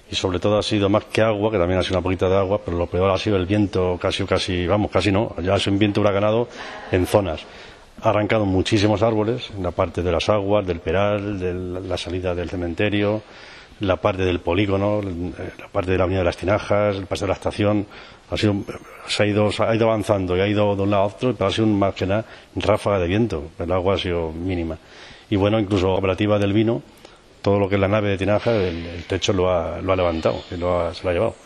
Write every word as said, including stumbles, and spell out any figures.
y sobre todo ha sido más que agua, que también ha sido una poquita de agua, pero lo peor ha sido el viento, casi, casi, vamos, casi no, ya ha sido un viento huracanado en zonas. Ha arrancado muchísimos árboles, en la parte de las aguas, del peral, de la salida del cementerio, la parte del polígono, la parte de la Avenida de las Tinajas, el paseo de la estación. Ha sido, se ha ido, se ha ido avanzando y ha ido de un lado a otro, pero ha sido más que nada ráfaga de viento. El agua ha sido mínima. Y bueno, incluso la cooperativa del vino, todo lo que es la nave de Tinaja, el, el techo lo ha, lo ha levantado y lo ha, se lo ha llevado.